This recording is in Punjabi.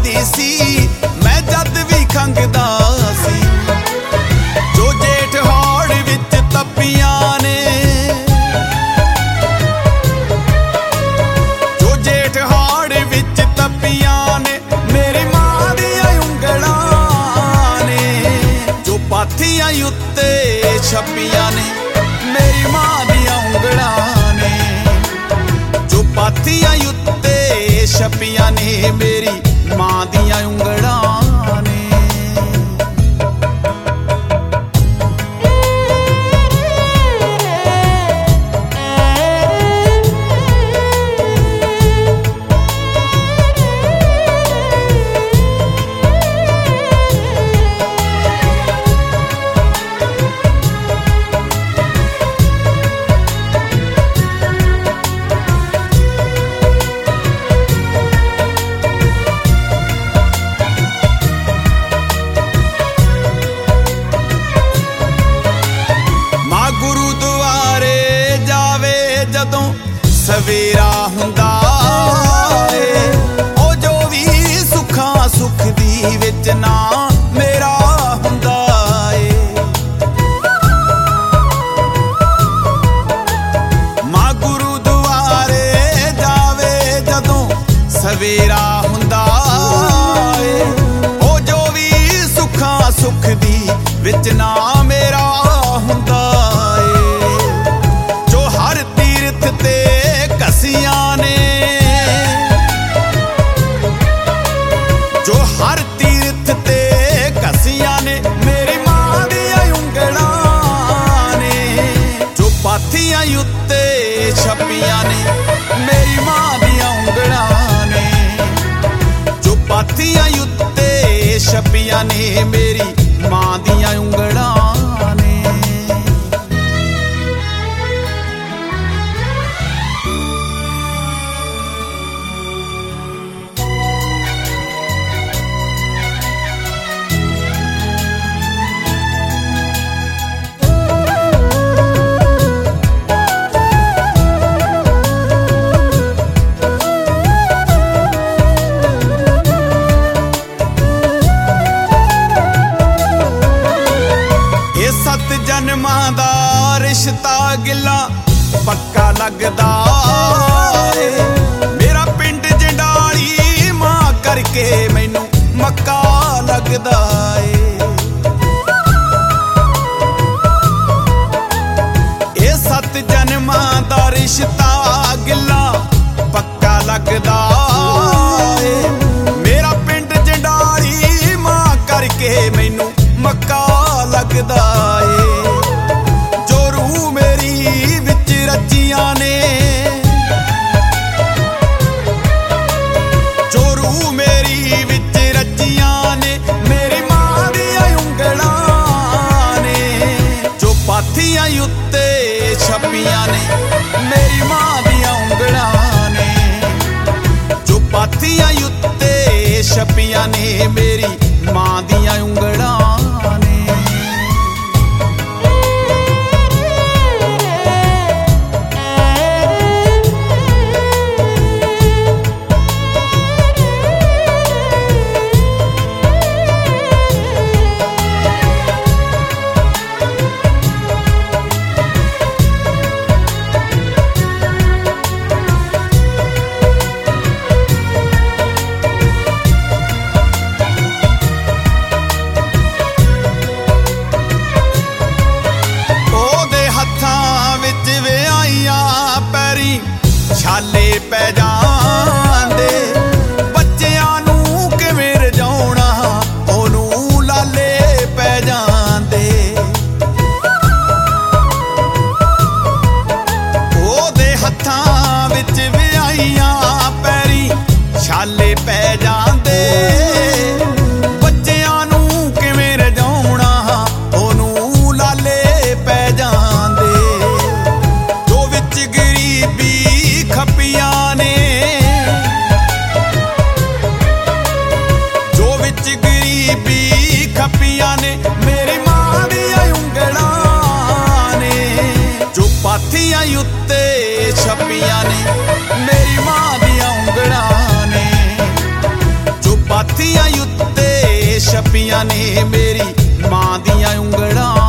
ਨੀ ਸੀ ਮੈਂ ਜਦ ਵੀ ਖੰਘਦਾ ਸੀ। ਜੋ ਜੇਠ ਹਾੜ ਵਿੱਚ ਤਪੀਆਂ ਨੇ, ਜੋ ਜੇਠ ਹਾੜ ਵਿੱਚ ਤਪੀਆਂ ਨੇ ਮੇਰੀ ਮਾਂ ਦੀਆਂ ਉਂਗਲਾਂ ਨੇ। ਜੋ ਪਾਥੀਆਂ ਉੱਤੇ ਛਪੀਆਂ ਨੇ ਮੇਰੀ ਮਾਂ ਦੀਆਂ ਉਂਗਲਾਂ ਨੇ। ਜੋ ਪਾਥੀਆਂ ਉੱਤੇ ਛਪੀਆਂ ਨੇ ਮੇਰੀ ਮਾਂ ਦੀਆਂ ਉਂਗਲਾਂ ਨੇ। ਜਦੋਂ ਸਵੇਰਾ ਹੁੰਦਾ ਏ ਉਹ ਜੋ ਵੀ ਸੁੱਖਾਂ ਸੁੱਖ ਦੀ ਵਿੱਚ ਨਾ ਮੇਰਾ ਹੁੰਦਾ ਏ। ਮਾਂ ਗੁਰਦੁਆਰੇ ਜਾਵੇ ਜਦੋਂ ਸਵੇਰਾ ਹੁੰਦਾ ਏ ਉਹ ਜੋ ਵੀ ਸੁੱਖਾਂ ਸੁੱਖ ਦੀ ਵਿੱਚ ਨਾ ਮੇਰਾ ਹੁੰਦਾ ਏ। ਤੇ ਘਸੀਆਂ ਨੇ, ਜੋ ਹਰ ਤੀਰਥ ਤੇ ਘਸੀਆਂ ਨੇ ਮੇਰੀ ਮਾਂ ਦੀਆਂ ਉਂਗਲਾਂ ਨੇ। ਜੋ ਪਾਥੀਆਂ ਉੱਤੇ ਛਪੀਆਂ ਨੇ ਮੇਰੀ ਮਾਂ ਦੀਆਂ ਉਂਗਲਾਂ ਨੇ। ਜੋ ਪਾਥੀਆਂ ਉੱਤੇ ਛਪੀਆਂ ਨੇ ਮੇਰੀ ਮਾਂ ਦੀਆਂ ਉਂਗਲਾਂ ਨੇ। ਜਨਮਾਂ ਦਾ ਰਿਸ਼ਤਾ ਗਿੱਲਾ ਪੱਕਾ ਲੱਗਦਾ ਏ। ਮੇਰਾ ਪਿੰਡ ਜੰਡਾਲੀ ਮਾਂ ਕਰਕੇ ਮੈਨੂੰ ਮੱਕਾ ਲੱਗਦਾ ਏ। ਇਹ 7 ਜਨਮਾਂ ਦਾ ਰਿਸ਼ਤਾ ਗਿੱਲਾ ਪੱਕਾ ਲੱਗਦਾ ਏ। ਮੇਰਾ ਪਿੰਡ ਜੰਡਾਲੀ ਮਾਂ ਕਰਕੇ ਮੈਨੂੰ ਮੱਕਾ ਲੱਗਦਾ ਏ। ਜੋ ਰੂਹ ਮੇਰੀ ਵਿੱਚ ਰਚੀਆਂ ਨੇ, ਜੋ ਰੂਹ ਮੇਰੀ ਵਿੱਚ ਰਚੀਆਂ ਨੇ ਮੇਰੀ ਮਾਂ ਦੀਆਂ ਉਂਗਲਾਂ ਨੇ। ਜੋ ਪਾਥੀਆਂ ਉੱਤੇ ਛਪੀਆਂ ਨੇ ਮੇਰੀ ਮਾਂ ਦੀਆਂ ਉਂਗਲਾਂ ਨੇ। ਜੋ ਪਾਥੀਆਂ ਉੱਤੇ ਛਪੀਆਂ ਨੇ ਮੇਰੀ ਮਾਂ ਦੀਆਂ ਉਂਗਲਾਂ ਨੇ। ਛਾਲੇ ਪੈ ਜਾਂਦੇ ਬੱਚਿਆਂ ਨੂੰ ਕਿਵੇਂ ਰਜਾਉਣਾ ਉਹਨੂੰ ਲਾਲੇ ਪੈ ਜਾਂਦੇ। ਉਹਦੇ ਹੱਥਾਂ ਵਿੱਚ ਵਿਆਹੀਆਂ ਪੈਰੀ ਛਾਲੇ ਪੈ ਜਾਂਦੇ। ਬੱਚਿਆਂ ਨੂੰ ਕਿਵੇਂ ਰਜਾਉਣਾ ਉਹਨੂੰ ਲਾਲੇ ਪੈ ਜਾਂਦੇ। ਜੋ ਵਿੱਚ ਗਰੀਬੀ ਖਪੀਆਂ ਨੇ, ਜੋ ਵਿੱਚ ਗਰੀਬੀ ਖਪੀਆਂ ਨੇ ਮੇਰੀ ਮਾਂ ਦੀਆਂ ਉਂਗਲਾਂ ਨੇ। ਜੋ ਪਾਥੀਆਂ ਉੱਤੇ ਛਪੀਆਂ ਨੇ ਮੇਰੀ ਮਾਂ ਦੀਆਂ ਉਂਗਲਾਂ ਨੇ। ਜੋ ਪਾਥੀਆਂ ਛਪੀਆਂ ਨੇ ਮੇਰੀ ਮਾਂ ਦੀਆਂ ਉਂਗਲਾਂ